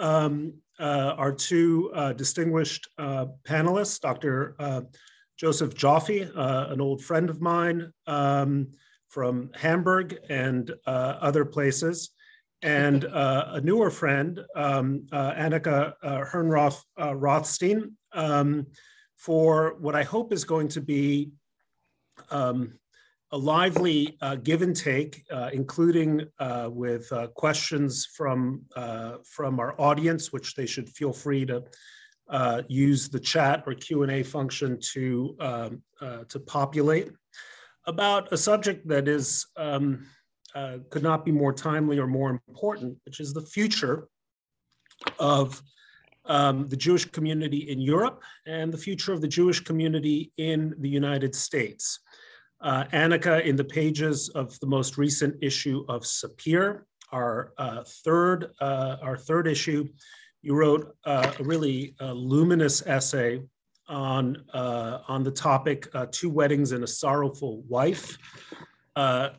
our two distinguished panelists, Dr. Joseph Joffe, an old friend of mine from Hamburg and other places, and a newer friend, Annika Hernroth Rothstein, for what I hope is going to be a lively give and take, including with questions from our audience, which they should feel free to use the chat or Q&A function to populate, about a subject that is could not be more timely or more important, which is the future of the Jewish community in Europe and the future of the Jewish community in the United States. Annika, in the pages of the most recent issue of Sapir, our third issue, you wrote a really luminous essay on the topic, Two Weddings and a Sorrowful Wife, a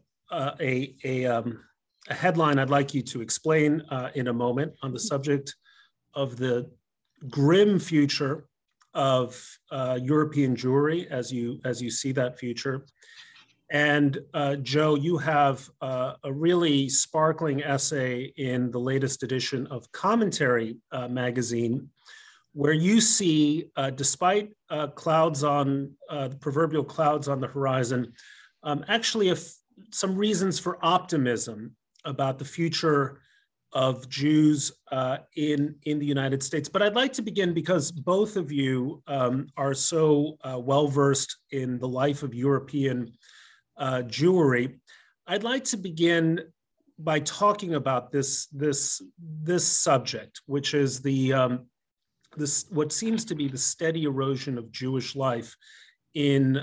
headline I'd like you to explain in a moment on the subject of the grim future of European Jewry as you see that future. And Joe, you have a really sparkling essay in the latest edition of Commentary magazine, where you see, despite clouds on the proverbial clouds on the horizon, actually some reasons for optimism about the future of Jews in the United States. But I'd like to begin, because both of you are so well-versed in the life of European Jewry. I'd like to begin by talking about this subject, which is what seems to be the steady erosion of Jewish life in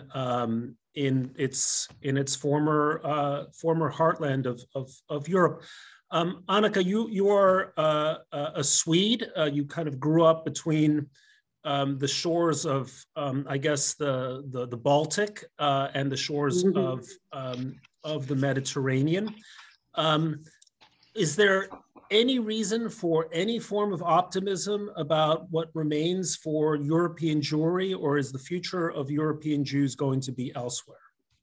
its former heartland of Europe. Annika, you are a Swede. You kind of grew up between the shores of, I guess, the Baltic and the shores of the Mediterranean. Is there any reason for any form of optimism about what remains for European Jewry, or is the future of European Jews going to be elsewhere?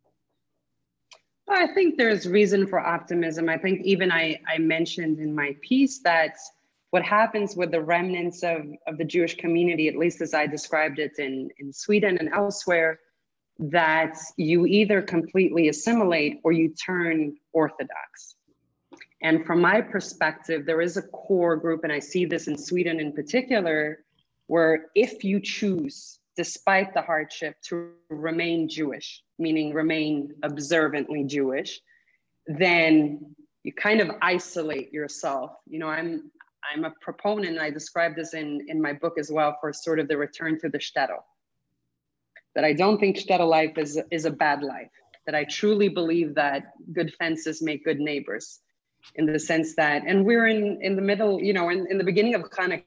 I think there's reason for optimism. I think even I mentioned in my piece that what happens with the remnants of the Jewish community, at least as I described it in Sweden and elsewhere, that you either completely assimilate or you turn Orthodox. And from my perspective, there is a core group, and I see this in Sweden in particular, where if you choose, despite the hardship, to remain Jewish, meaning remain observantly Jewish, then you kind of isolate yourself. You know, I'm a proponent, and I describe this in my book as well, for sort of the return to the shtetl. That I don't think shtetl life is a bad life. That I truly believe that good fences make good neighbors, in the sense that, and we're in the middle, you know, in the beginning of Hanukkah,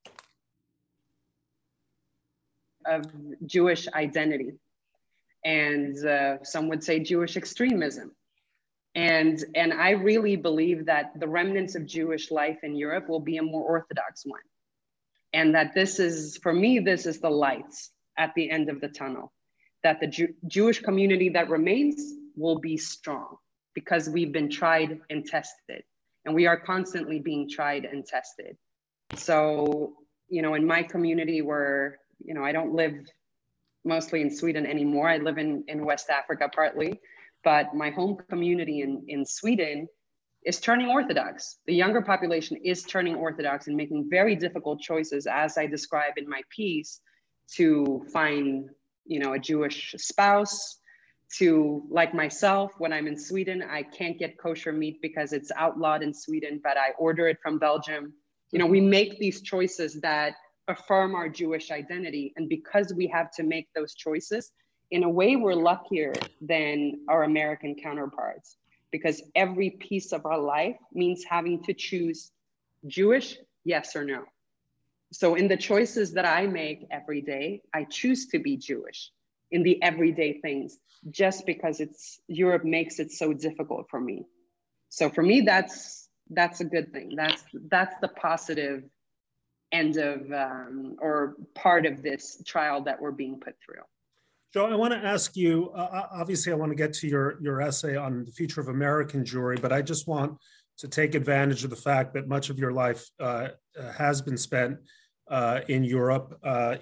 of Jewish identity, and some would say Jewish extremism. And I really believe that the remnants of Jewish life in Europe will be a more Orthodox one. And that this is, for me, this is the lights at the end of the tunnel. That the Jewish community that remains will be strong, because we've been tried and tested. And we are constantly being tried and tested. So, you know, in my community where, you know, I don't live mostly in Sweden anymore. I live in West Africa partly. But my home community in Sweden is turning Orthodox. The younger population is turning Orthodox and making very difficult choices, as I describe in my piece, to find, you know, a Jewish spouse, to, like myself, when I'm in Sweden, I can't get kosher meat because it's outlawed in Sweden, but I order it from Belgium. You know, we make these choices that affirm our Jewish identity. And because we have to make those choices, in a way, we're luckier than our American counterparts, because every piece of our life means having to choose Jewish, yes or no. So in the choices that I make every day, I choose to be Jewish in the everyday things, just because Europe makes it so difficult for me. So for me, that's a good thing. That's the positive end of or part of this trial that we're being put through. Joe, I want to ask you, obviously I want to get to your essay on the future of American Jewry, but I just want to take advantage of the fact that much of your life has been spent in Europe,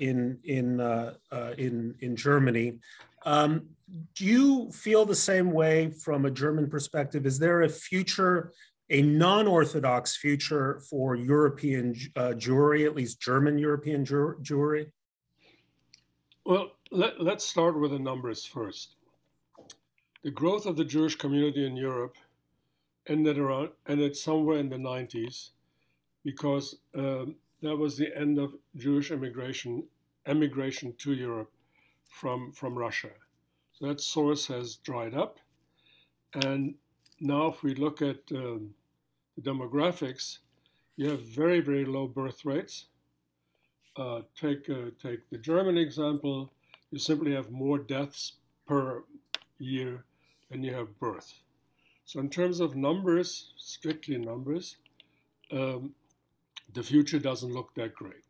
in Germany. Do you feel the same way from a German perspective? Is there a future, a non-Orthodox future for European Jewry, at least German European Jewry? Well, let's start with the numbers first. The growth of the Jewish community in Europe ended somewhere in the 90s because that was the end of Jewish emigration to Europe from Russia. So that source has dried up. And now if we look at the demographics, you have very, very low birth rates. Take the German example, you simply have more deaths per year than you have birth. So in terms of numbers, strictly numbers, the future doesn't look that great.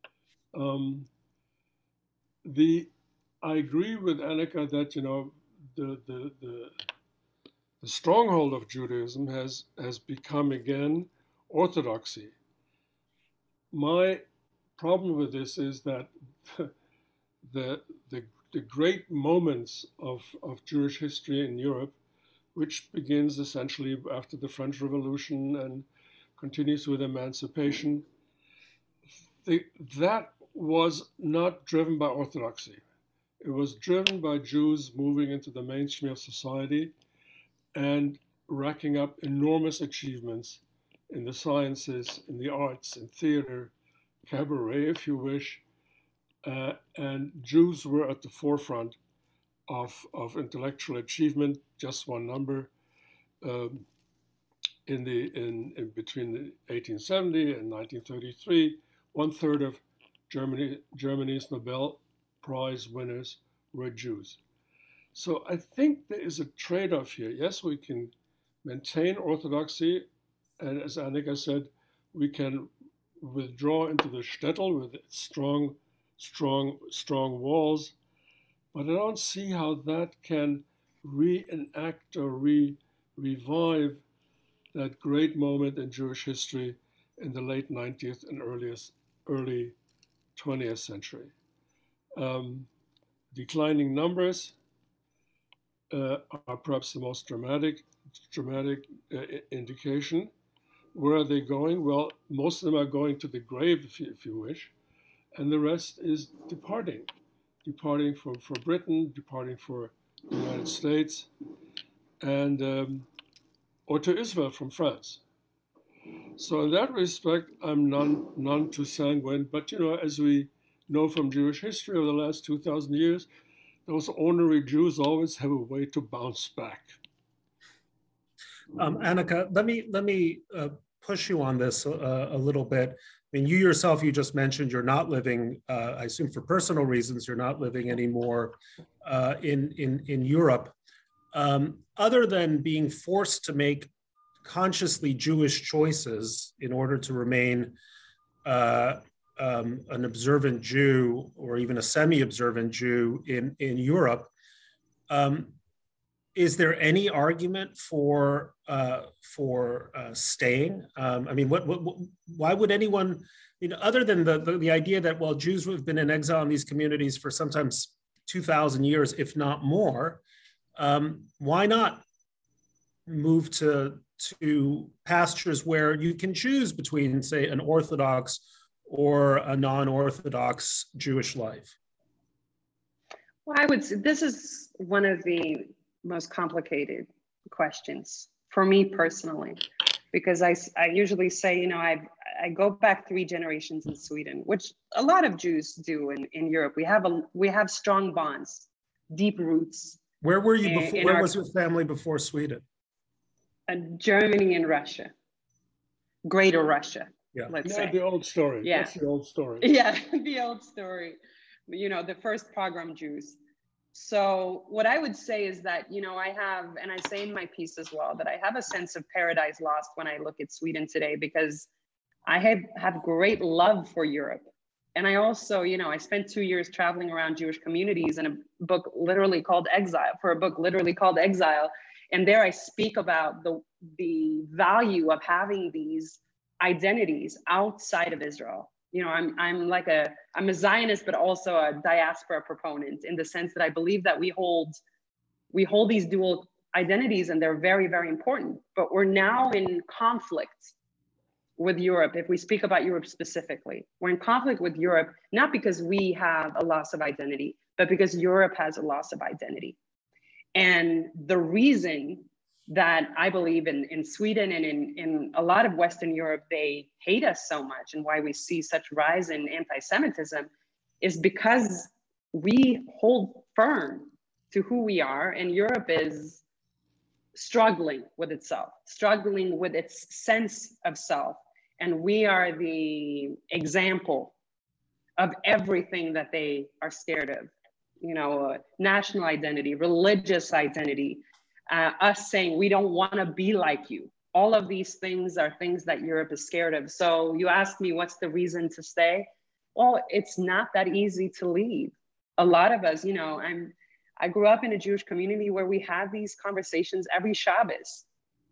I agree with Annika that the stronghold of Judaism has become again orthodoxy. My problem with this is that the great moments of Jewish history in Europe, which begins essentially after the French Revolution and continues with emancipation, that was not driven by orthodoxy. It was driven by Jews moving into the mainstream of society and racking up enormous achievements in the sciences, in the arts, in theater, cabaret, if you wish. And Jews were at the forefront of intellectual achievement. Just one number, in between 1870 and 1933, 1/3 of Germany's Nobel Prize winners were Jews. So I think there is a trade-off here. Yes, we can maintain orthodoxy, and as Annika said, we can withdraw into the shtetl with its strong walls, but I don't see how that can reenact or revive that great moment in Jewish history in the late 19th and early 20th century. Declining numbers are perhaps the most dramatic indication. Where are they going? Well, most of them are going to the grave, if you wish, and the rest is departing for Britain, departing for the United States, and or to Israel from France. So in that respect, I'm none too sanguine. But as we know from Jewish history over the last 2,000 years, those ornery Jews always have a way to bounce back. Annika, let me push you on this a little bit. I mean, you just mentioned you're not living, I assume for personal reasons, you're not living anymore in Europe. Other than being forced to make consciously Jewish choices in order to remain an observant Jew or even a semi-observant Jew in Europe, is there any argument for staying? I mean, why would anyone, other than the idea that, well, Jews have been in exile in these communities for sometimes 2,000 years, if not more, why not move to pastures where you can choose between, say, an Orthodox or a non-Orthodox Jewish life? Well, I would say this is one of the most complicated questions for me personally, because I usually say, I go back 3 generations in Sweden, which a lot of Jews do in Europe. We have strong bonds, deep roots. Where were you before? Where was your family before Sweden? Germany and Russia, Greater Russia. Yeah, let's say. The old story. Yeah. That's the old story. Yeah, the old story. The first pogrom Jews. So what I would say is that, I have, and I say in my piece as well, that I have a sense of paradise lost when I look at Sweden today, because I have great love for Europe. And I also, you know, I spent 2 years traveling around Jewish communities in a book literally called Exile. And there I speak about the value of having these identities outside of Israel. You know, I'm a Zionist, but also a diaspora proponent, in the sense that I believe that we hold these dual identities, and they're very, very important. But we're now in conflict with Europe. If we speak about Europe specifically, we're in conflict with Europe, not because we have a loss of identity, but because Europe has a loss of identity. And the reason that I believe in Sweden and in a lot of Western Europe, they hate us so much, and why we see such rise in anti-Semitism, is because we hold firm to who we are, and Europe is struggling with itself, struggling with its sense of self. And we are the example of everything that they are scared of. You know, national identity, religious identity, us saying we don't want to be like you. All of these things are things that Europe is scared of. So you ask me, what's the reason to stay? Well, it's not that easy to leave. A lot of us, you know, I grew up in a Jewish community where we had these conversations every Shabbos.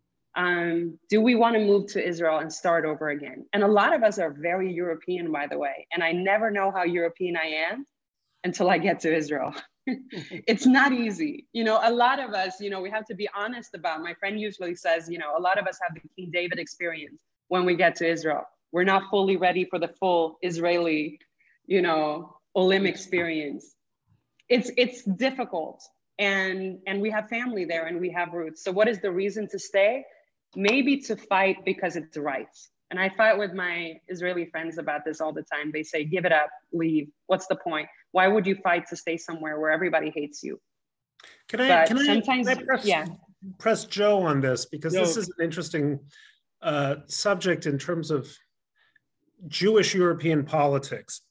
Do we want to move to Israel and start over again? And a lot of us are very European, by the way. And I never know how European I am until I get to Israel. It's not easy. You know, a lot of us, you know, we have to be honest about, my friend usually says, you know, a lot of us have the King David experience when we get to Israel. We're not fully ready for the full Israeli, you know, Olim experience. It's difficult. And we have family there, and we have roots. So what is the reason to stay? Maybe to fight because it's right. And I fight with my Israeli friends about this all the time. They say, give it up, leave. What's the point? Why would you fight to stay somewhere where everybody hates you? Can I press Joe on this? Because this is an interesting subject in terms of Jewish European politics.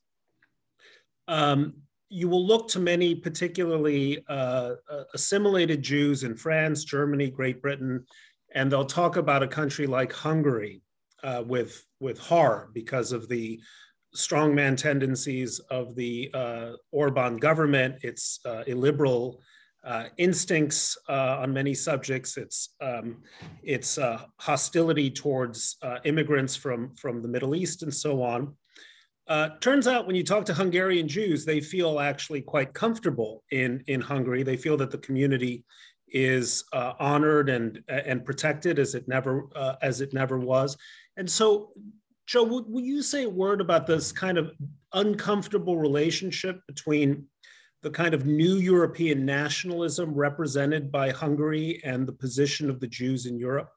You will look to many, particularly assimilated Jews in France, Germany, Great Britain, and they'll talk about a country like Hungary with horror because of the strongman tendencies of the Orban government, its illiberal instincts on many subjects, its hostility towards immigrants from the Middle East and so on. Turns out when you talk to Hungarian Jews, they feel actually quite comfortable in Hungary. They feel that the community is honored and protected as it never was. And so, Joe, will you say a word about this kind of uncomfortable relationship between the kind of new European nationalism represented by Hungary and the position of the Jews in Europe?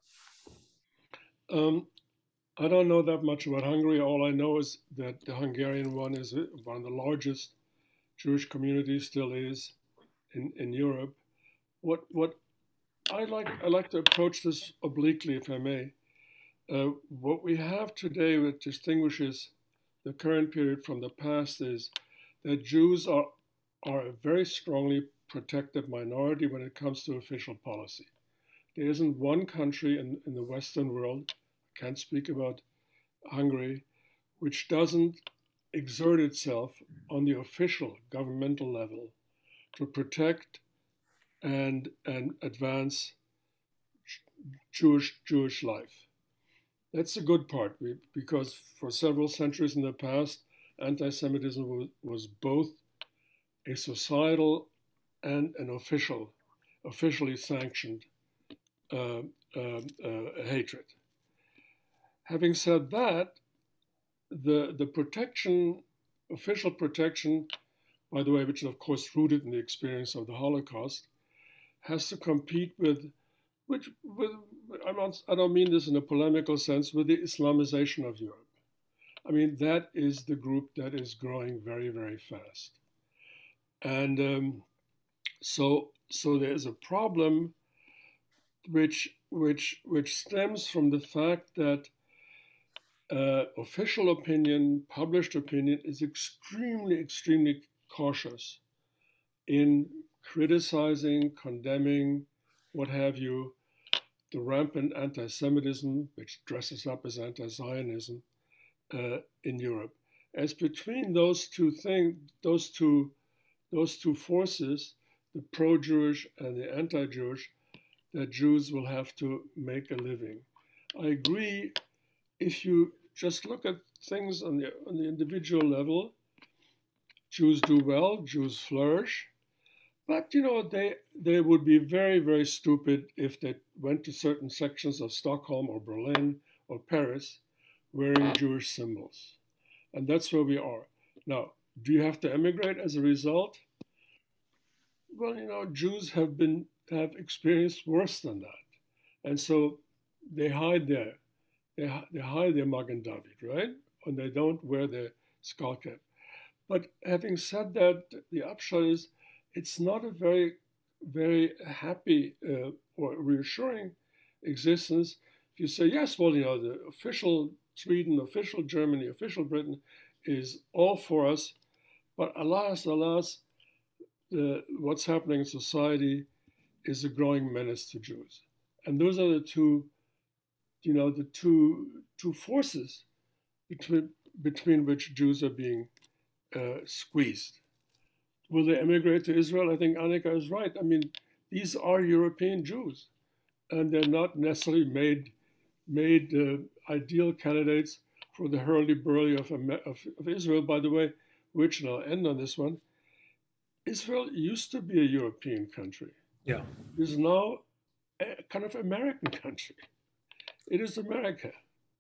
I don't know that much about Hungary. All I know is that the Hungarian one is one of the largest Jewish communities, still is, in Europe. What I like to approach this obliquely, if I may. What we have today that distinguishes the current period from the past is that Jews are a very strongly protected minority when it comes to official policy. There isn't one country in the Western world, I can't speak about Hungary, which doesn't exert itself on the official governmental level to protect and advance Jewish life. That's the good part, because for several centuries in the past, anti-Semitism was both a societal and an officially sanctioned hatred. Having said that, the protection, official protection, by the way, which is of course rooted in the experience of the Holocaust, has to compete I don't mean this in a polemical sense, with the Islamization of Europe. I mean, that is the group that is growing very, very fast. And so there's a problem which stems from the fact that official opinion, published opinion, is extremely cautious in criticizing, condemning, what have you, the rampant anti-Semitism, which dresses up as anti-Zionism, in Europe. As between those two things, those two forces, the pro-Jewish and the anti-Jewish, that Jews will have to make a living. I agree. If you just look at things on the individual level, Jews do well, Jews flourish, but you know they would be very, very stupid if they went to certain sections of Stockholm or Berlin or Paris wearing Jewish symbols. And that's where we are. Now, do you have to emigrate as a result? Well, you know, Jews have experienced worse than that. And so they hide their Magen David, right? And they don't wear their skull cap. But having said that, the upshot is it's not a very, very happy or reassuring existence. If you say, yes, well, you know, the official Sweden, official Germany, official Britain is all for us, but alas, what's happening in society is a growing menace to Jews. And those are the two, you know, the two forces between which Jews are being squeezed. Will they emigrate to Israel? I think Annika is right. I mean, these are European Jews, and they're not necessarily made ideal candidates for the hurly-burly of Israel. By the way, which, and I'll end on this one, Israel used to be a European country. Yeah. It is now a kind of American country. It is America.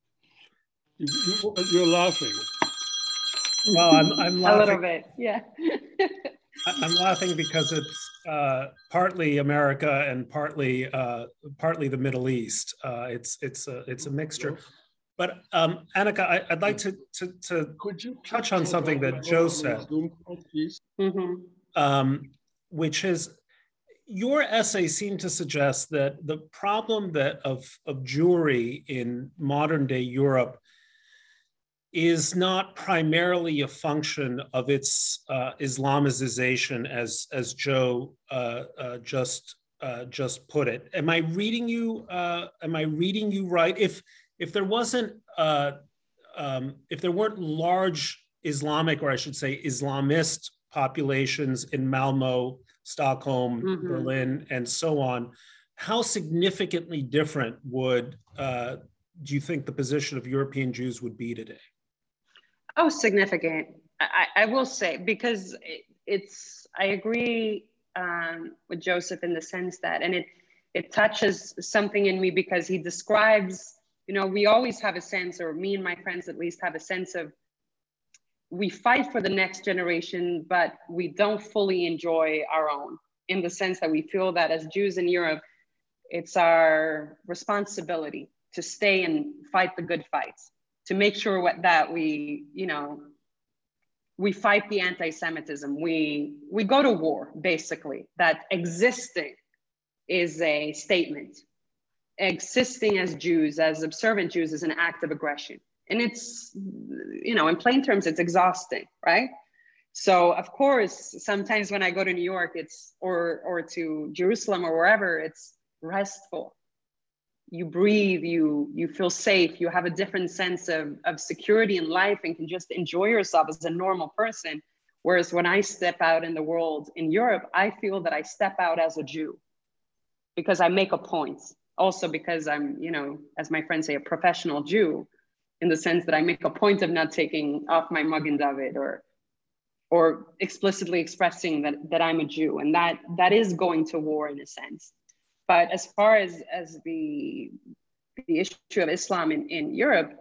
You're laughing. Well, I'm laughing. A little bit, yeah. I'm laughing because it's partly America and partly the Middle East. It's a mixture. But Annika, I'd like to Could you touch on something that Joe said, which is your essay seemed to suggest that the problem of Jewry in modern day Europe is not primarily a function of its Islamization, as Joe just put it. Am I reading you right? If there wasn't if there weren't large Islamic, or I should say Islamist populations in Malmo, Stockholm, Berlin, and so on, how significantly different would do you think the position of European Jews would be today? Oh, significant. I will say, because I agree with Joseph in the sense that, and it touches something in me, because he describes, you know, we always have a sense, or me and my friends at least have a sense of, we fight for the next generation, but we don't fully enjoy our own, in the sense that we feel that as Jews in Europe, it's our responsibility to stay and fight the good fights, to make sure that we, you know, we fight the anti-Semitism. We go to war, basically, that existing is a statement. Existing as Jews, as observant Jews, is an act of aggression. And it's, you know, in plain terms, it's exhausting, right? So of course, sometimes when I go to New York, or to Jerusalem or wherever, it's restful. You breathe, you feel safe, you have a different sense of security in life, and can just enjoy yourself as a normal person. Whereas when I step out in the world in Europe, I feel that I step out as a Jew, because I make a point. Also because I'm, you know, as my friends say, a professional Jew, in the sense that I make a point of not taking off my Magen David, or explicitly expressing that I'm a Jew. And that is going to war in a sense. But as far as the issue of Islam in Europe,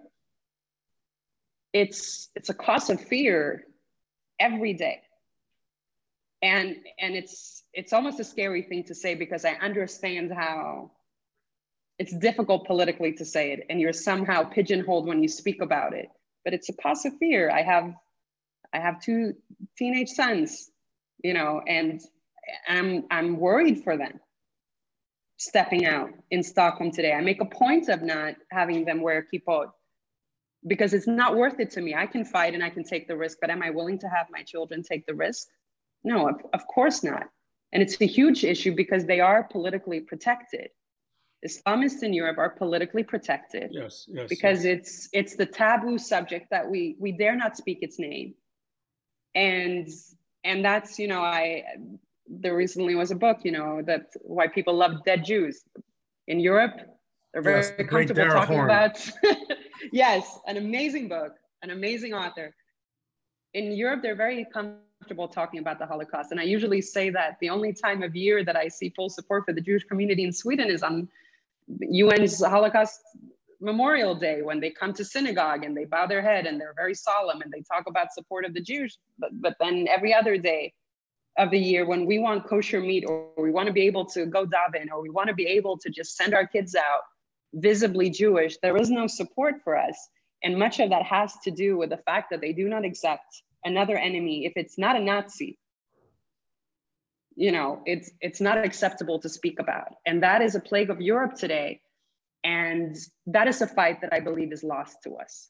it's a cause of fear every day. And it's almost a scary thing to say, because I understand how it's difficult politically to say it, and you're somehow pigeonholed when you speak about it. But it's a cause of fear. I have 2 teenage sons, you know, and I'm worried for them stepping out in Stockholm today. I make a point of not having them wear kippot, because it's not worth it to me. I can fight and I can take the risk, but am I willing to have my children take the risk? No, of course not. And it's a huge issue, because they are politically protected. Islamists in Europe are politically protected. Yes, yes. Because yes. it's the taboo subject that we dare not speak its name. And that's, you know, there recently was a book, you know, that why people love dead Jews. In Europe, they're very Yes, the great comfortable Dara talking Horn. about, yes, an amazing book, an amazing author. In Europe, they're very comfortable talking about the Holocaust. And I usually say that the only time of year that I see full support for the Jewish community in Sweden is on UN's Holocaust Memorial Day, when they come to synagogue and they bow their head and they're very solemn and they talk about support of the Jews. But then every other day of the year, when we want kosher meat, or we want to be able to go daven, or we want to be able to just send our kids out visibly Jewish, there is no support for us. And much of that has to do with the fact that they do not accept another enemy if it's not a Nazi. You know, it's not acceptable to speak about. And that is a plague of Europe today. And that is a fight that I believe is lost to us.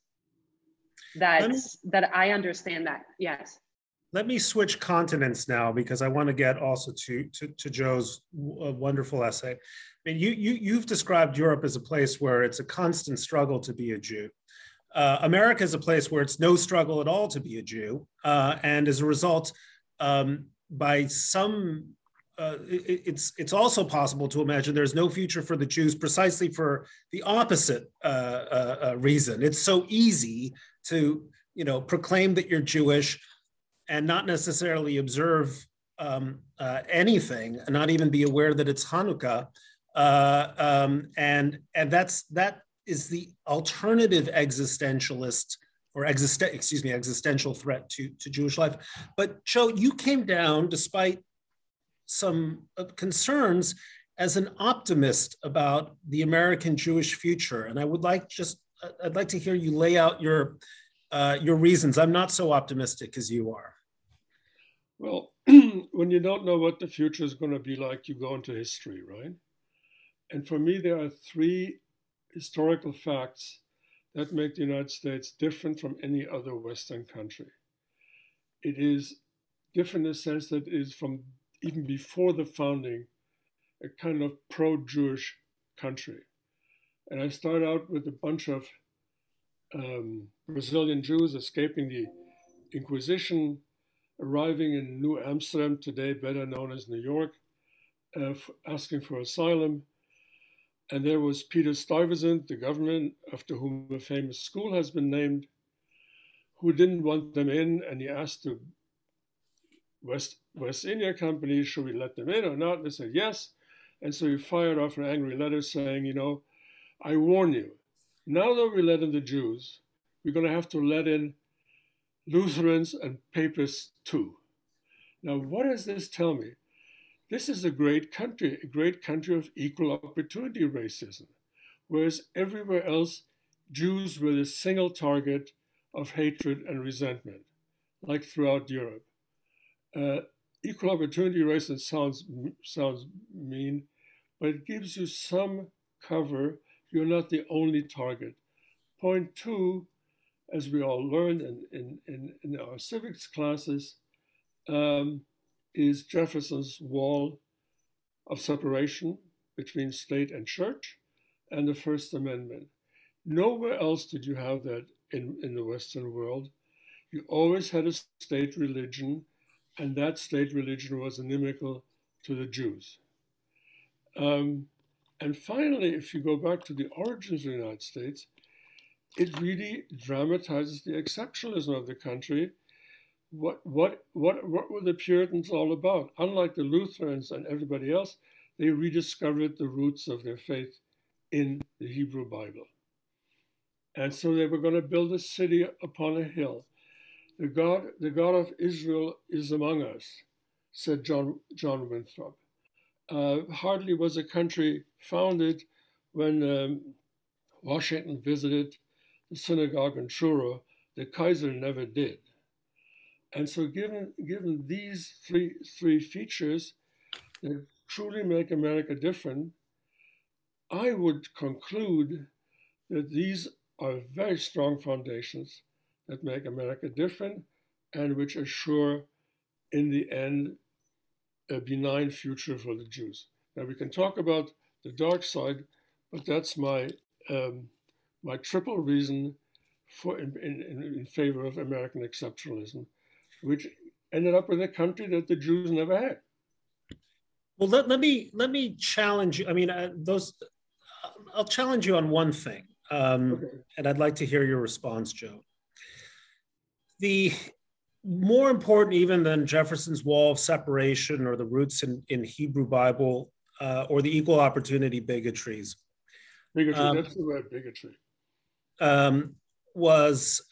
That I understand that, yes. Let me switch continents now, because I want to get also to Joe's wonderful essay. I mean, you've described Europe as a place where it's a constant struggle to be a Jew. America is a place where it's no struggle at all to be a Jew. And as a result, by some, it's also possible to imagine there's no future for the Jews precisely for the opposite reason. It's so easy to, you know, proclaim that you're Jewish and not necessarily observe anything, and not even be aware that it's Hanukkah, and that is the alternative existentialist or existential threat to Jewish life. But Joe, you came down despite some concerns as an optimist about the American Jewish future, and I'd like to hear you lay out your reasons. I'm not so optimistic as you are. Well, when you don't know what the future is going to be like, you go into history, right? And for me, there are three historical facts that make the United States different from any other Western country. It is different in the sense that it is from even before the founding, a kind of pro-Jewish country. And I start out with a bunch of Brazilian Jews escaping the Inquisition, arriving in New Amsterdam, today better known as New York, asking for asylum. And there was Peter Stuyvesant, the governor, after whom a famous school has been named, who didn't want them in, and he asked the West India Company, should we let them in or not? They said yes. And so he fired off an angry letter saying, you know, I warn you, now that we let in the Jews, we're going to have to let in Lutherans and Papists too. Now, what does this tell me? This is a great country of equal opportunity racism, whereas everywhere else, Jews were the single target of hatred and resentment, like throughout Europe. Equal opportunity racism sounds mean, but it gives you some cover. You're not the only target. Point two, as we all learned in our civics classes, is Jefferson's wall of separation between state and church and the First Amendment. Nowhere else did you have that in the Western world. You always had a state religion, and that state religion was inimical to the Jews. And finally, if you go back to the origins of the United States, it really dramatizes the exceptionalism of the country. What were the Puritans all about? Unlike the Lutherans and everybody else, they rediscovered the roots of their faith in the Hebrew Bible. And so they were going to build a city upon a hill. The God of Israel is among us, said John Winthrop. Hardly was a country founded when Washington visited the synagogue in Truro. The Kaiser never did. And so given these three features that truly make America different, I would conclude that these are very strong foundations that make America different and which assure, in the end, a benign future for the Jews. Now we can talk about the dark side, but that's my triple reason for in favor of American exceptionalism, which ended up with a country that the Jews never had. Well, let me challenge you. I mean, I'll challenge you on one thing, Okay. and I'd like to hear your response, Joe. The more important even than Jefferson's wall of separation or the roots in Hebrew Bible or the equal opportunity bigotries. Bigotry, that's the word, bigotry. Was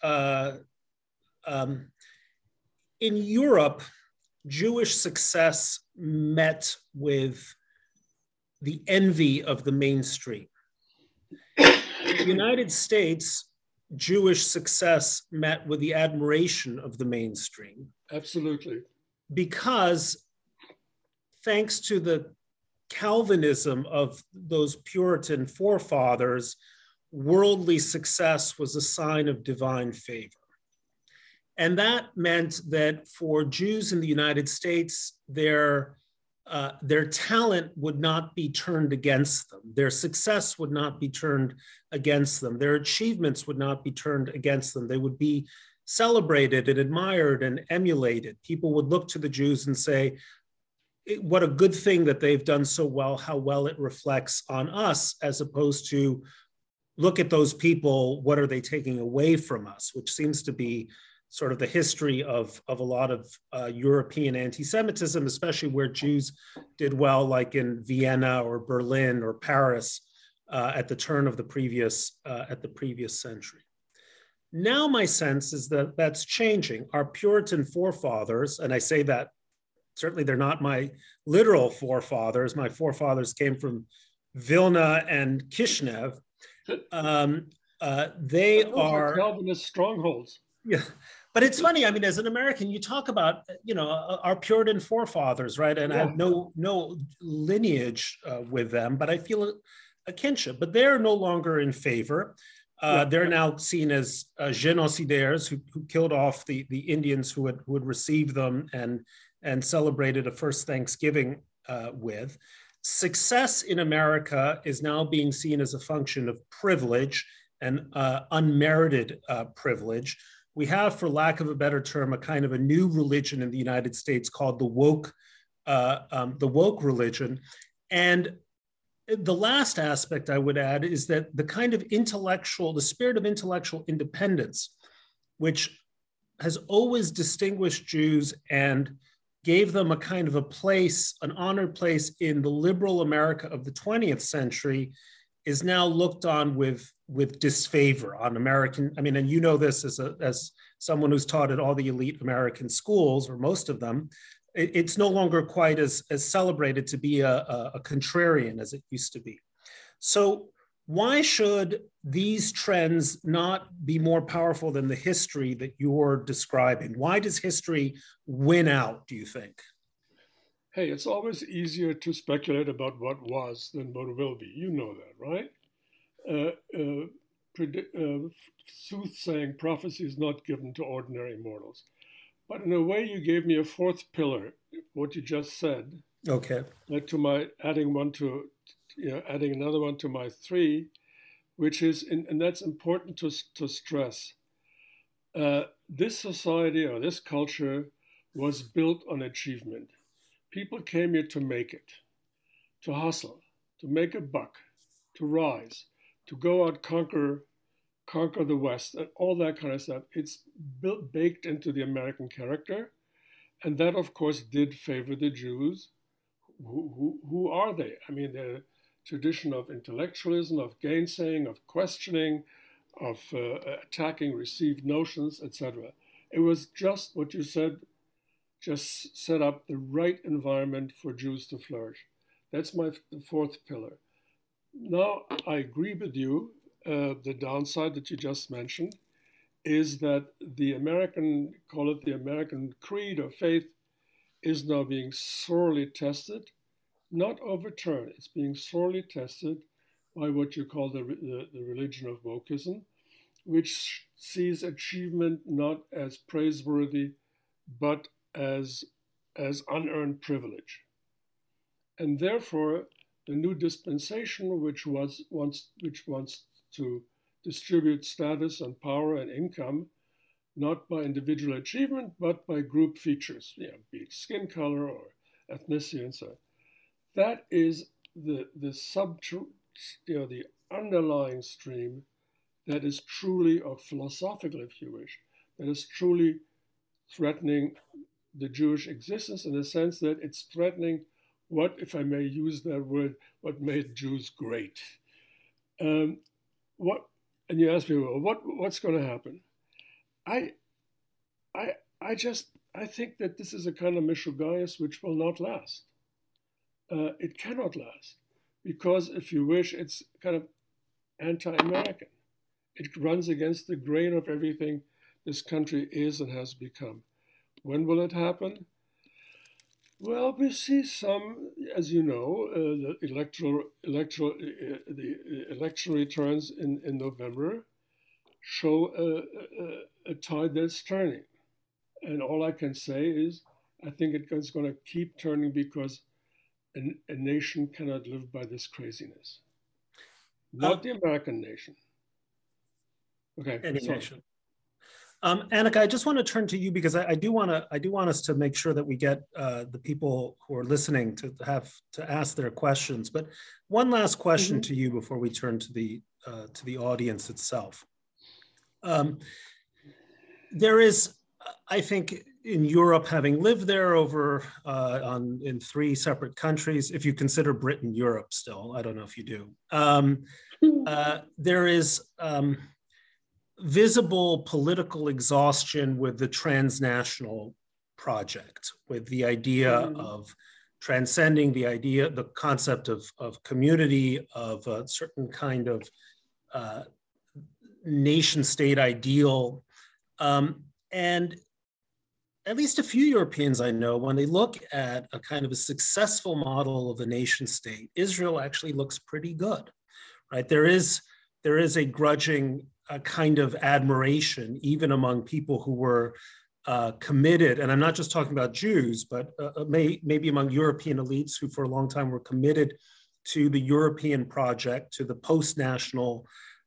in Europe, Jewish success met with the envy of the mainstream. In the United States, Jewish success met with the admiration of the mainstream. Absolutely. Because thanks to the Calvinism of those Puritan forefathers, worldly success was a sign of divine favor. And that meant that for Jews in the United States, their talent would not be turned against them. Their success would not be turned against them. Their achievements would not be turned against them. They would be celebrated and admired and emulated. People would look to the Jews and say, what a good thing that they've done so well, how well it reflects on us, as opposed to look at those people, what are they taking away from us, which seems to be sort of the history of a lot of European anti-Semitism, especially where Jews did well, like in Vienna or Berlin or Paris at the turn of the previous century. Now my sense is that that's changing. Our Puritan forefathers, and I say that certainly they're not my literal forefathers. My forefathers came from Vilna and Kishinev. They are Calvinist strongholds. Yeah, but it's funny. I mean, as an American, you talk about our Puritan forefathers, right? And I have no lineage with them, but I feel a kinship. But they're no longer in favor. They're now seen as genocidaires who killed off the Indians who had received them and celebrated a first Thanksgiving with. Success in America is now being seen as a function of privilege and unmerited privilege. We have, for lack of a better term, a kind of a new religion in the United States called the woke religion. And the last aspect I would add is that the kind of the spirit of intellectual independence, which has always distinguished Jews and gave them a kind of a place, an honored place in the liberal America of the 20th century, is now looked on with disfavor on American. I mean, and you know this as someone who's taught at all the elite American schools, or most of them. It's no longer quite as celebrated to be a contrarian as it used to be. So why should these trends not be more powerful than the history that you're describing? Why does history win out, do you think? Hey, it's always easier to speculate about what was than what will be. You know that, right? Soothsaying prophecy is not given to ordinary mortals. But in a way, you gave me a fourth pillar, what you just said. Okay. To my adding another one to my three, which is, and that's important to stress. This society or this culture was built on achievement. People came here to make it, to hustle, to make a buck, to rise, to go out, conquer the West, and all that kind of stuff. It's baked into the American character. And that, of course, did favor the Jews. Who are they? I mean, the tradition of intellectualism, of gainsaying, of questioning, of attacking received notions, etc. It was just what you said, just set up the right environment for Jews to flourish. That's the fourth pillar. Now, I agree with you. The downside that you just mentioned is that the American, call it the American creed or faith, is now being sorely tested, not overturned. It's being sorely tested by what you call the religion of wokeism, which sees achievement not as praiseworthy, but as unearned privilege. And therefore, the new dispensation, which wants to distribute status and power and income, not by individual achievement, but by group features, be it skin color or ethnicity and so on. That is the underlying stream that is truly, or philosophical, if you wish, that is truly threatening the Jewish existence, in the sense that it's threatening what, if I may use that word, what made Jews great. And you ask me, well, what's going to happen? I think that this is a kind of Mishuggahs which will not last. It cannot last, because, if you wish, it's kind of anti-American. It runs against the grain of everything this country is and has become. When will it happen? Well, we see some, as you know, the election returns in November show a tide that's turning. And all I can say is, I think it's going to keep turning, because a nation cannot live by this craziness. Not the American nation. Okay. Any nation. Annika, I just want to turn to you, because I do want us to make sure that we get the people who are listening to ask their questions. But one last question to you before we turn to the audience itself. There is, I think, in Europe, having lived there in 3 separate countries, if you consider Britain Europe still, I don't know if you do, there is visible political exhaustion with the transnational project, with the idea of transcending the concept of community, of a certain kind of nation state ideal. And at least a few Europeans I know, when they look at a kind of a successful model of a nation state, Israel actually looks pretty good, right? There is a grudging kind of admiration, even among people who were committed, and I'm not just talking about Jews, but maybe among European elites who for a long time were committed to the European project, to the post-national,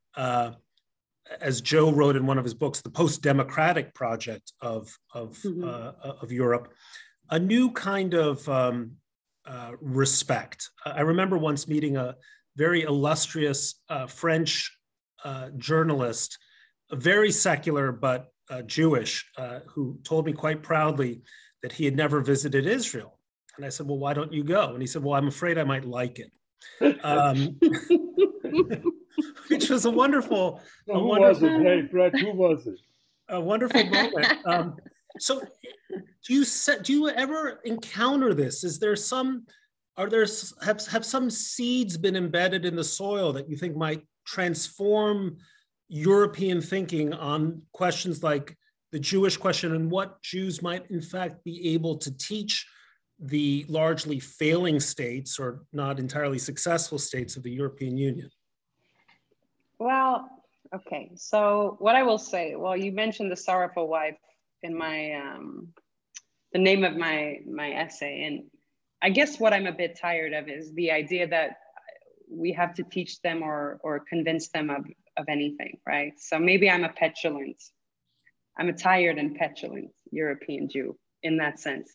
as Joe wrote in one of his books, the post-democratic project of Europe, a new kind of respect. I remember once meeting a very illustrious French journalist, very secular but Jewish, who told me quite proudly that he had never visited Israel. And I said, well, why don't you go? And he said, well, I'm afraid I might like it. Which was a wonderful. Was it? Hey, Brett, who was it? A wonderful moment. So, do you ever encounter this? Have some seeds been embedded in the soil that you think might transform European thinking on questions like the Jewish question, and what Jews might in fact be able to teach the largely failing states, or not entirely successful states, of the European Union? Well, okay. So what I will say, well, you mentioned The Sorrowful Wife in my, the name of my essay. And I guess what I'm a bit tired of is the idea that we have to teach them or convince them of anything, right? So maybe I'm a tired and petulant European Jew in that sense.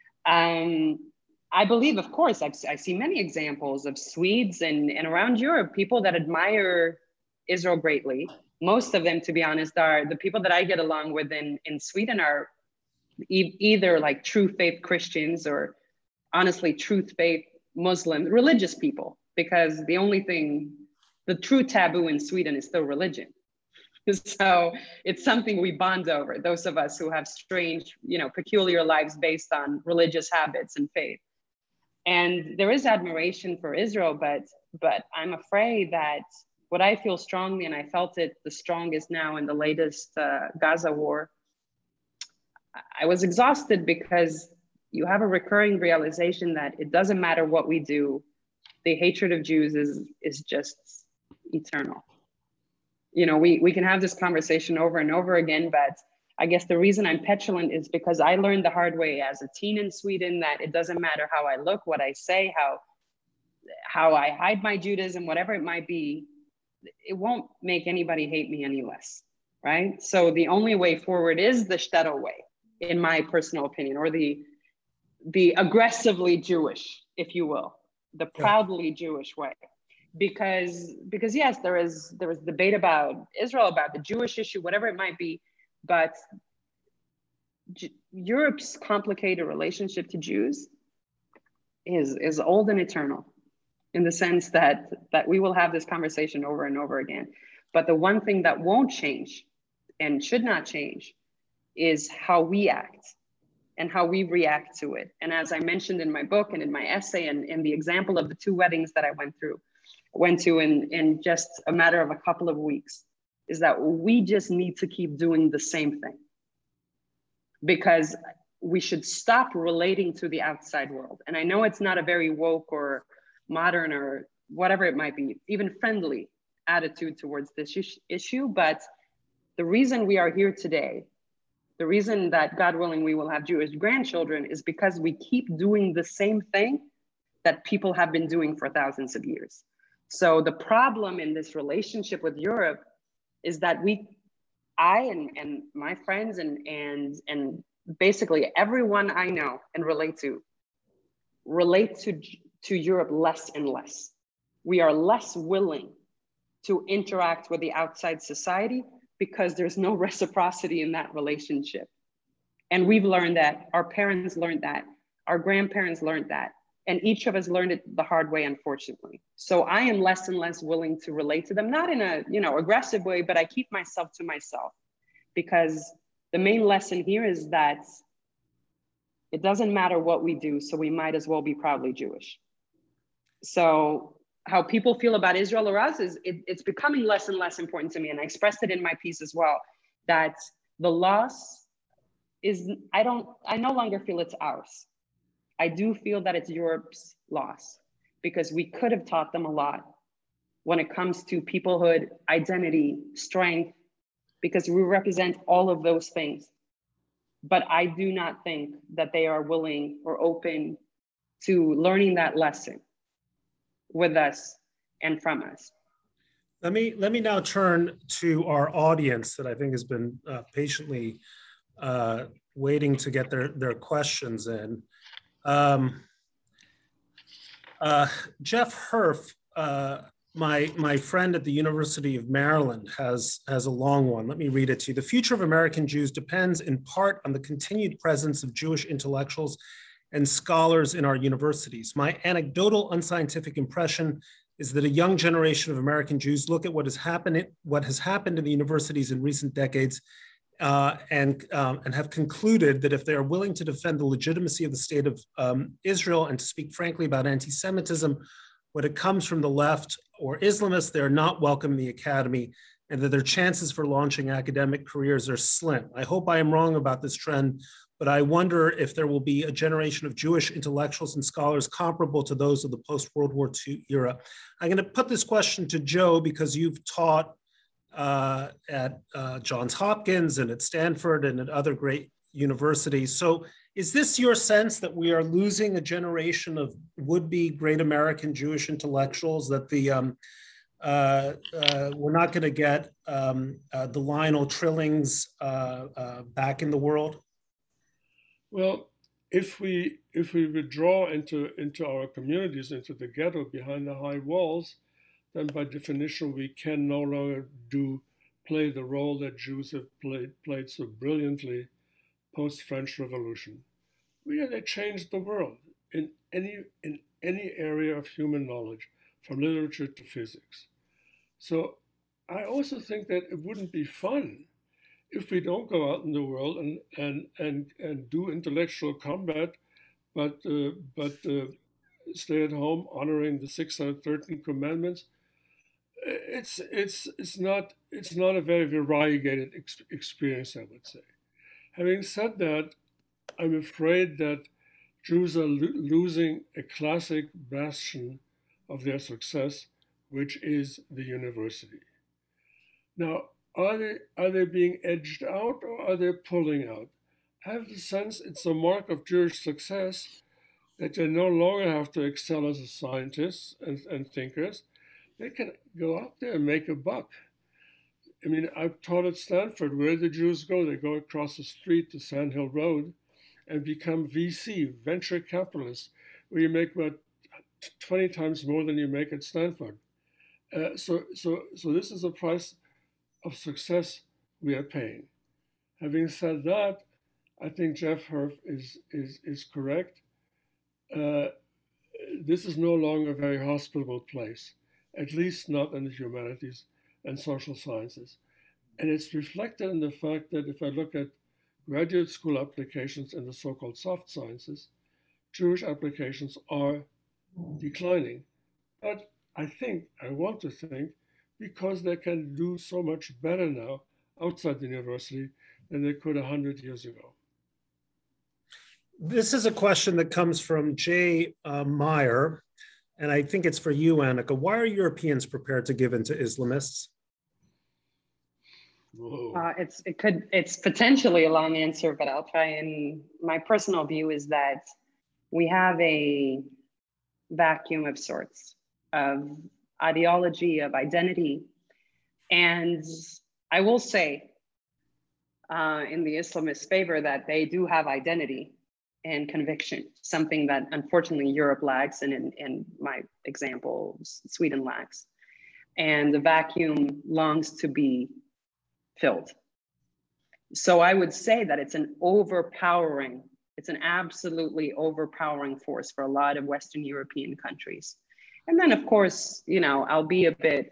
I believe, of course, I see many examples of Swedes and around Europe, people that admire Israel greatly. Most of them, to be honest, are the people that I get along with in Sweden are either like true faith Christians or honestly truth faith Muslim, religious people, because the true taboo in Sweden is still religion. So it's something we bond over, those of us who have strange, peculiar lives based on religious habits and faith. And there is admiration for Israel, but I'm afraid that what I feel strongly, and I felt it the strongest now in the latest Gaza war, I was exhausted because you have a recurring realization that it doesn't matter what we do, the hatred of Jews is just eternal. We can have this conversation over and over again, but I guess the reason I'm petulant is because I learned the hard way as a teen in Sweden that it doesn't matter how I look, what I say, how how I hide my Judaism, whatever it might be, it won't make anybody hate me any less, right? So the only way forward is the shtetl way, in my personal opinion, or the aggressively Jewish, if you will, the proudly Jewish way. Because yes, there is debate about Israel, about the Jewish issue, whatever it might be, but Europe's complicated relationship to Jews is old and eternal, in the sense that we will have this conversation over and over again. But the one thing that won't change and should not change is how we act and how we react to it. And as I mentioned in my book and in my essay, and in the example of the 2 weddings that I went to in just a matter of a couple of weeks, is that we just need to keep doing the same thing. Because we should stop relating to the outside world. And I know it's not a very woke or modern or whatever it might be, even friendly attitude towards this issue, but the reason we are here today, the reason that, God willing, we will have Jewish grandchildren, is because we keep doing the same thing that people have been doing for thousands of years. So the problem in this relationship with Europe is that I and my friends and basically everyone I know and relate to Europe less and less. We are less willing to interact with the outside society because there's no reciprocity in that relationship. And we've learned that, our parents learned that, our grandparents learned that, and each of us learned it the hard way, unfortunately. So I am less and less willing to relate to them, not in a aggressive way, but I keep myself to myself, because the main lesson here is that it doesn't matter what we do, so we might as well be proudly Jewish. So how people feel about Israel or us it's becoming less and less important to me. And I expressed it in my piece as well, that the loss is, I no longer feel it's ours. I do feel that it's Europe's loss, because we could have taught them a lot when it comes to peoplehood, identity, strength, because we represent all of those things. But I do not think that they are willing or open to learning that lesson with us and from us. Let me now turn to our audience that I think has been patiently waiting to get their questions in. Jeff Herf, my friend at the University of Maryland, has a long one. Let me read it to you. The future of American Jews depends in part on the continued presence of Jewish intellectuals and scholars in our universities. My anecdotal, unscientific impression is that a young generation of American Jews look at what has happened in the universities in recent decades and have concluded that if they are willing to defend the legitimacy of the state of Israel and to speak frankly about anti-Semitism, when it comes from the left or Islamists, they are not welcome in the academy, and that their chances for launching academic careers are slim. I hope I am wrong about this trend, but I wonder if there will be a generation of Jewish intellectuals and scholars comparable to those of the post-World War II era. I'm going to put this question to Joe, because you've taught at Johns Hopkins and at Stanford and at other great universities. So is this your sense that we are losing a generation of would-be great American Jewish intellectuals, that we're not going to get the Lionel Trillings back in the world? Well, if we withdraw into our communities, into the ghetto behind the high walls, then by definition we can no longer play the role that Jews have played so brilliantly post-French Revolution. They changed the world in any area of human knowledge, from literature to physics. So I also think that it wouldn't be fun if we don't go out in the world and do intellectual combat, but stay at home honoring the 613 commandments. It's not a very variegated experience, I would say. Having said that, I'm afraid that Jews are losing a classic bastion of their success, which is the university. Now, are they being edged out, or are they pulling out? I have the sense it's a mark of Jewish success that they no longer have to excel as scientists and thinkers. They can go out there and make a buck. I mean, I've taught at Stanford. Where do Jews go? They go across the street to Sand Hill Road and become VC, venture capitalists, where you make about 20 times more than you make at Stanford. So this is the price of success we are paying. Having said that, I think Jeff Herf is correct. This is no longer a very hospitable place, at least not in the humanities and social sciences. And it's reflected in the fact that if I look at graduate school applications in the so-called soft sciences, Jewish applications are declining. But I want to think, because they can do so much better now outside the university than they could 100 years ago. This is a question that comes from Jay Meyer, and I think it's for you, Annika. Why are Europeans prepared to give in to Islamists? It's potentially a long answer, but I'll try. And my personal view is that we have a vacuum of sorts of ideology, of identity. And I will say in the Islamist favor that they do have identity and conviction, something that unfortunately Europe lacks, and in my example, Sweden lacks. And the vacuum longs to be filled. So I would say that it's an absolutely overpowering force for a lot of Western European countries. And then, of course, I'll be a bit,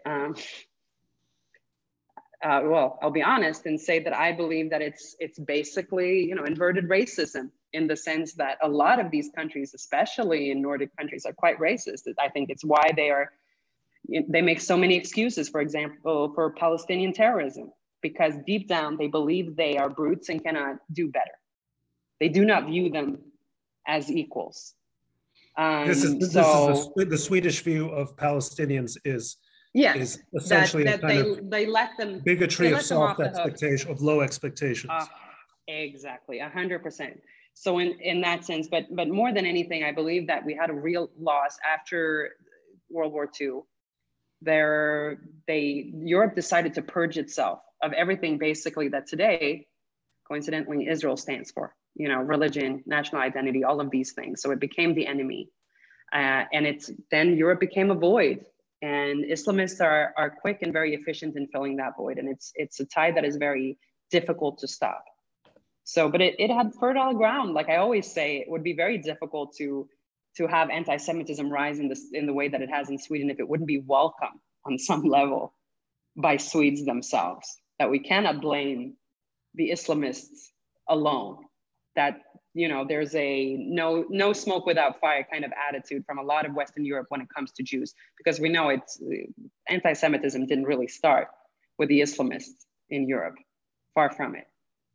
I'll be honest and say that I believe that it's basically, inverted racism, in the sense that a lot of these countries, especially in Nordic countries, are quite racist. I think it's why they make so many excuses, for example, for Palestinian terrorism, because deep down they believe they are brutes and cannot do better. They do not view them as equals. This is the Swedish view of Palestinians is essentially they let them bigotry of soft expectation, of low expectations. Exactly, 100%. So in that sense, but more than anything, I believe that we had a real loss after World War II. Europe decided to purge itself of everything basically that today, coincidentally, Israel stands for. Religion, national identity, all of these things. So it became the enemy. And then Europe became a void. And Islamists are quick and very efficient in filling that void. And it's a tide that is very difficult to stop. So, but it had fertile ground. Like I always say, it would be very difficult to have anti-Semitism rise in the way that it has in Sweden if it wouldn't be welcome on some level by Swedes themselves. That we cannot blame the Islamists alone. That there's a no smoke without fire kind of attitude from a lot of Western Europe when it comes to Jews, because we know anti-Semitism didn't really start with the Islamists in Europe. Far from it.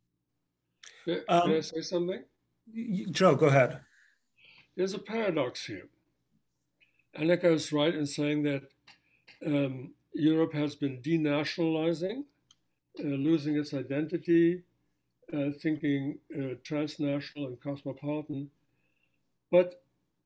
Can I say something? Joe, go ahead. There's a paradox here. Annika is right in saying that Europe has been denationalizing, losing its identity, thinking transnational and cosmopolitan. But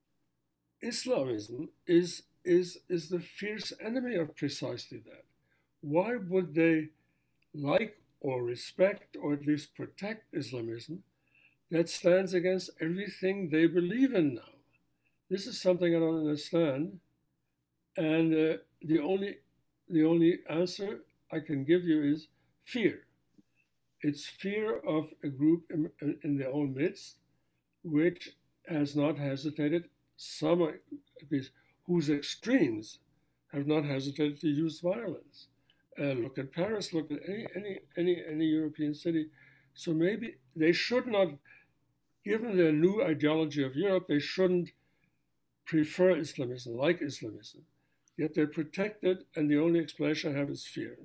Islamism is the fierce enemy of precisely that. Why would they like or respect or at least protect Islamism that stands against everything they believe in now? This is something I don't understand. And the only answer I can give you is fear. It's fear of a group in their own midst, which has not hesitated, some at least, whose extremes have not hesitated to use violence. Look at Paris, look at any European city. So maybe they should not, given their new ideology of Europe, they shouldn't prefer Islamism, like Islamism. Yet they're protected, and the only explanation I have is fear.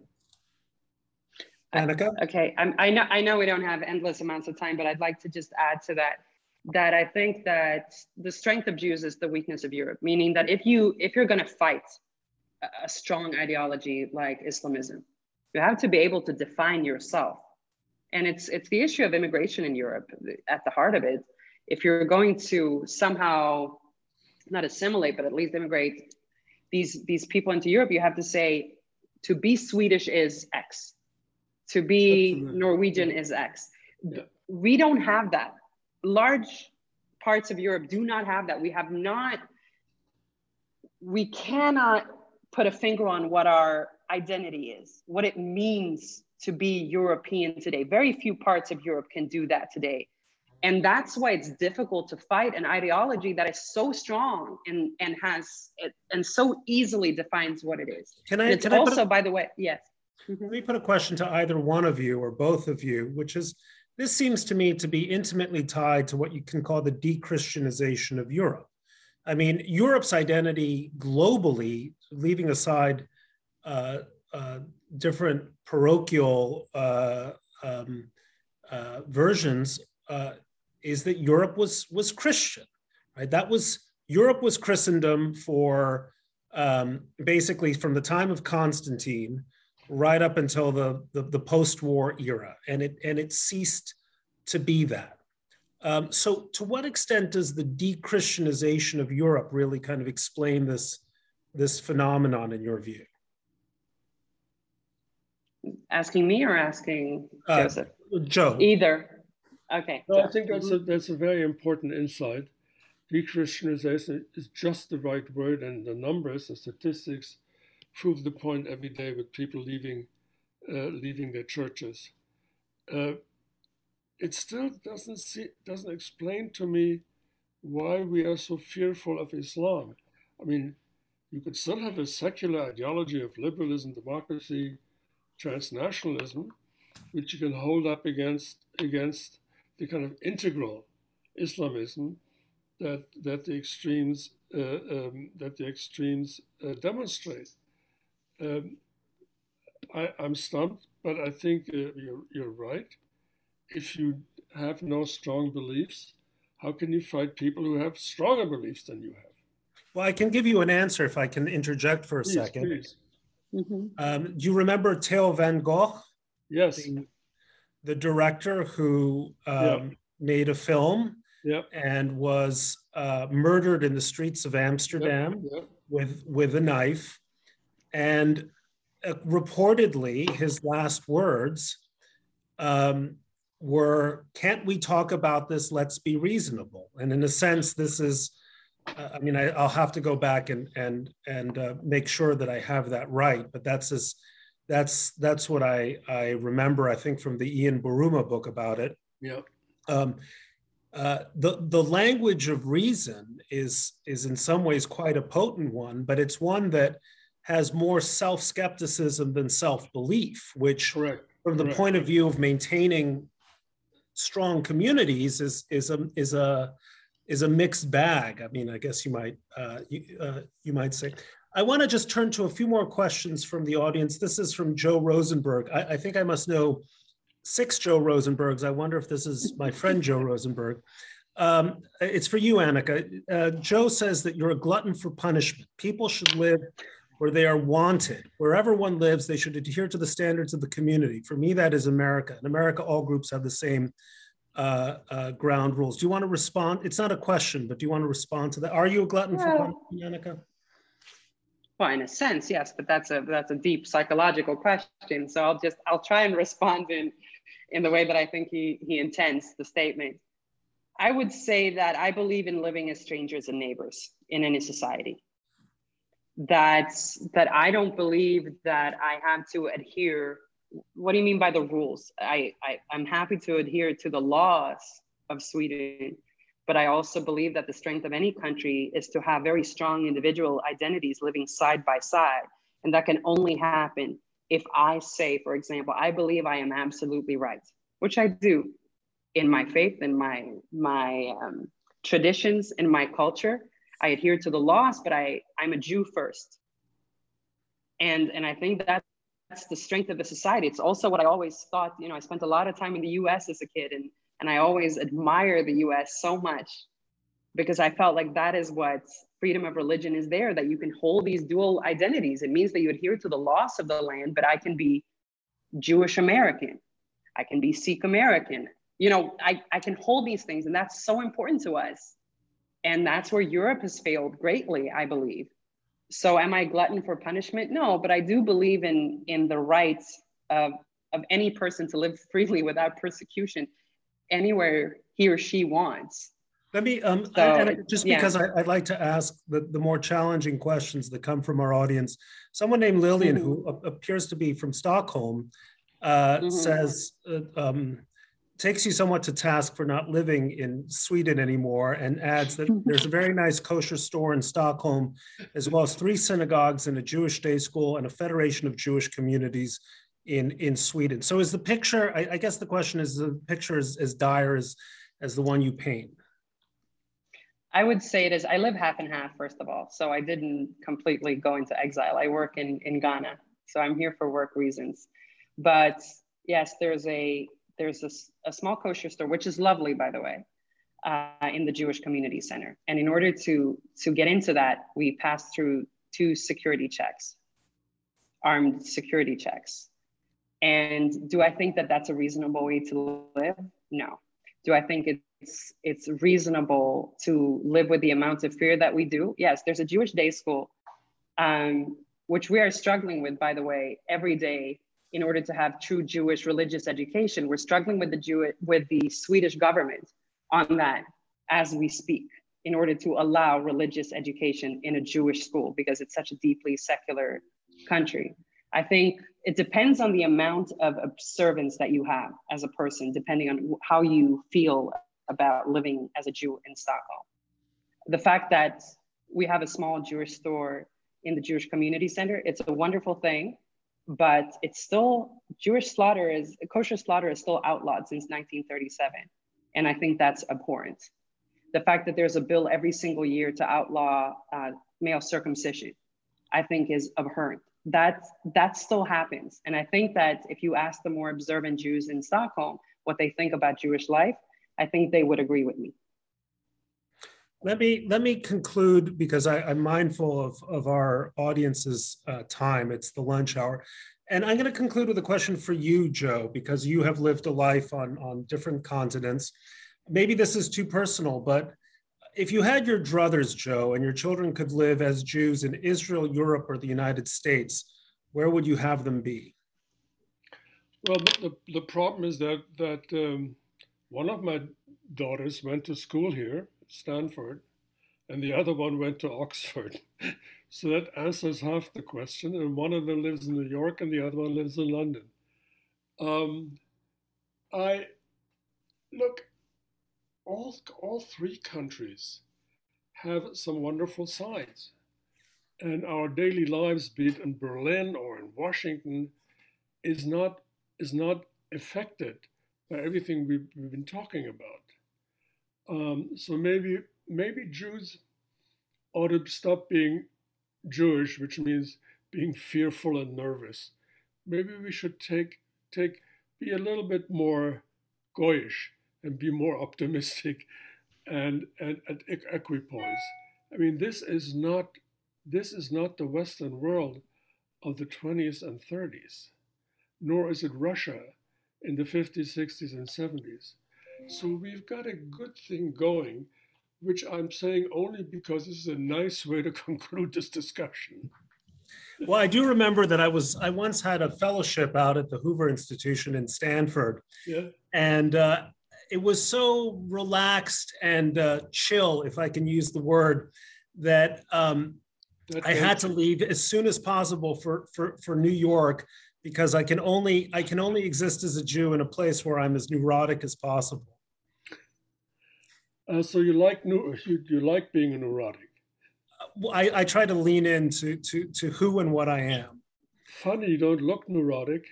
Annika? Okay, I know we don't have endless amounts of time, but I'd like to just add to that I think that the strength of Jews is the weakness of Europe, meaning that if you're going to fight a strong ideology like Islamism, you have to be able to define yourself. And it's the issue of immigration in Europe at the heart of it. if you're going to somehow not assimilate, but at least immigrate these people into Europe, you have to say, to be Swedish is X, to be Absolutely. Norwegian is X. Yeah. We don't have that. Large parts of Europe do not have that. We cannot put a finger on what our identity is, what it means to be European today. Very few parts of Europe can do that today. And that's why it's difficult to fight an ideology that is so strong and so easily defines what it is. By the way, yes. Let me put a question to either one of you or both of you, which is, this seems to me to be intimately tied to what you can call the de-Christianization of Europe. I mean, Europe's identity globally, leaving aside different parochial versions, is that Europe was Christian, right? Europe was Christendom for basically from the time of Constantine right up until the post-war era, and it ceased to be that. So to what extent does the de-Christianization of Europe really kind of explain this phenomenon in your view? Asking me or asking Joseph? Joe. Either. Okay. No, I think that's a very important insight. De-Christianization is just the right word, and the numbers, the statistics, prove the point every day with people leaving their churches. It still doesn't explain to me why we are so fearful of Islam. I mean, you could still have a secular ideology of liberalism, democracy, transnationalism, which you can hold up against the kind of integral Islamism that the extremes demonstrate. I'm stumped, but I think you're right. If you have no strong beliefs, how can you fight people who have stronger beliefs than you have? Well, I can give you an answer if I can interject for a second. Please. Do you remember Theo van Gogh? Yes. The director who made a film and was murdered in the streets of Amsterdam with a knife. And reportedly, his last words were, "Can't we talk about this? Let's be reasonable." And in a sense, this is, I mean, I'll have to go back and make sure that I have that right. But that's what I remember, I think, from the Ian Buruma book about it. Yeah. The language of reason is in some ways quite a potent one, but it's one that has more self-skepticism than self-belief, which from the point of view of maintaining strong communities is a mixed bag. I mean, I guess you might say. I want to just turn to a few more questions from the audience. This is from Joe Rosenberg. I think I must know 6 Joe Rosenbergs. I wonder if this is my friend Joe Rosenberg. It's for you, Annika. Joe says that you're a glutton for punishment. People should live where they are wanted. Wherever one lives, they should adhere to the standards of the community. For me, that is America. In America, all groups have the same ground rules. Do you want to respond? It's not a question, but do you want to respond to that? Are you a glutton for punishment, Annika? Well, in a sense, yes, but that's a deep psychological question. So I'll try and respond in the way that I think he intends the statement. I would say that I believe in living as strangers and neighbors in any society. That I don't believe that I have to adhere. What do you mean by the rules? I'm happy to adhere to the laws of Sweden, but I also believe that the strength of any country is to have very strong individual identities living side by side. And that can only happen if I say, for example, I believe I am absolutely right, which I do in my faith, in my traditions, in my culture. I adhere to the laws, but I'm a Jew first. And I think that's the strength of the society. It's also what I always thought, I spent a lot of time in the US as a kid, and I always admire the US so much because I felt like that is what freedom of religion is there, that you can hold these dual identities. It means that you adhere to the laws of the land, but I can be Jewish American. I can be Sikh American. You know, I can hold these things, and that's so important to us. And that's where Europe has failed greatly, I believe. So am I a glutton for punishment? No, but I do believe in the rights of any person to live freely without persecution anywhere he or she wants. Let me, just yeah. because I'd like to ask the more challenging questions that come from our audience. Someone named Lillian, who appears to be from Stockholm, says, takes you somewhat to task for not living in Sweden anymore, and adds that there's a very nice kosher store in Stockholm, as well as 3 synagogues and a Jewish day school and a federation of Jewish communities in Sweden. So is the picture, I guess the question is, the picture is as dire as the one you paint? I would say it is. I live half and half, first of all. So I didn't completely go into exile. I work in Ghana. So I'm here for work reasons. But yes, there's a small kosher store, which is lovely, by the way, in the Jewish Community Center. And in order to get into that, we pass through 2 security checks, armed security checks. And do I think that that's a reasonable way to live? No. Do I think it's reasonable to live with the amount of fear that we do? Yes, there's a Jewish day school, which we are struggling with, by the way, every day in order to have true Jewish religious education. We're struggling with the Swedish government on that as we speak, in order to allow religious education in a Jewish school, because it's such a deeply secular country. I think it depends on the amount of observance that you have as a person, depending on how you feel about living as a Jew in Stockholm. The fact that we have a small Jewish store in the Jewish Community Center, it's a wonderful thing, but it's still, kosher slaughter is still outlawed since 1937. And I think that's abhorrent. The fact that there's a bill every single year to outlaw male circumcision, I think is abhorrent. That still happens. And I think that if you ask the more observant Jews in Stockholm what they think about Jewish life, I think they would agree with me. Let me conclude, because I'm mindful of our audience's time. It's the lunch hour. And I'm going to conclude with a question for you, Joe, because you have lived a life on different continents. Maybe this is too personal, but if you had your druthers, Joe, and your children could live as Jews in Israel, Europe, or the United States, where would you have them be? Well, the problem is that one of my daughters went to school here, Stanford, and the other one went to Oxford. So that answers half the question. And one of them lives in New York and the other one lives in London. All 3 countries have some wonderful sides. And our daily lives, be it in Berlin or in Washington, is not affected by everything we've been talking about. So maybe Jews ought to stop being Jewish, which means being fearful and nervous. Maybe we should be a little bit more goyish and be more optimistic and equipoise. I mean, this is not the Western world of the 20s and 30s, nor is it Russia in the 50s, 60s, and 70s. So we've got a good thing going, which I'm saying only because this is a nice way to conclude this discussion. Well, I do remember that I once had a fellowship out at the Hoover Institution in Stanford. Yeah. And it was so relaxed and chill, if I can use the word, that I had to leave as soon as possible for New York, because I can only exist as a Jew in a place where I'm as neurotic as possible. So you like being a neurotic? I try to lean into who and what I am. Funny, you don't look neurotic.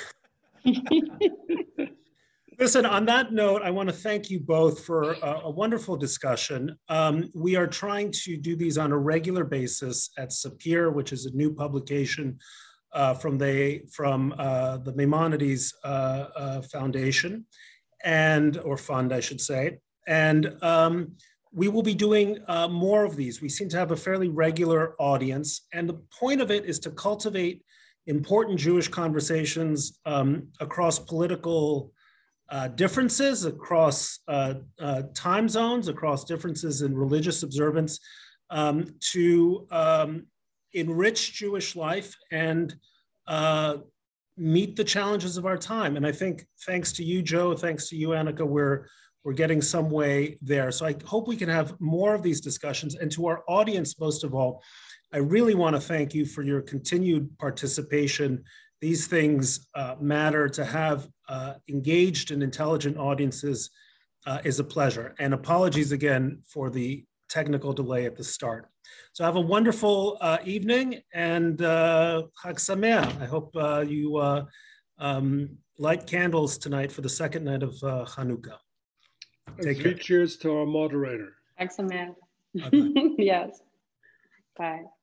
Listen, on that note, I want to thank you both for a wonderful discussion. We are trying to do these on a regular basis at Sapir, which is a new publication from the Maimonides Foundation, or fund, I should say. And we will be doing more of these. We seem to have a fairly regular audience. And the point of it is to cultivate important Jewish conversations across political differences across time zones, across differences in religious observance, to enrich Jewish life and meet the challenges of our time. And I think thanks to you, Joe, thanks to you, Annika, we're getting some way there. So I hope we can have more of these discussions. And to our audience, most of all, I really want to thank you for your continued participation. These things matter. To have engaged and intelligent audiences is a pleasure. And apologies again for the technical delay at the start. So have a wonderful evening, and Chag Sameach. I hope you light candles tonight for the second night of Hanukkah. Take care. Cheers to our moderator. Excellent. Yes. Bye.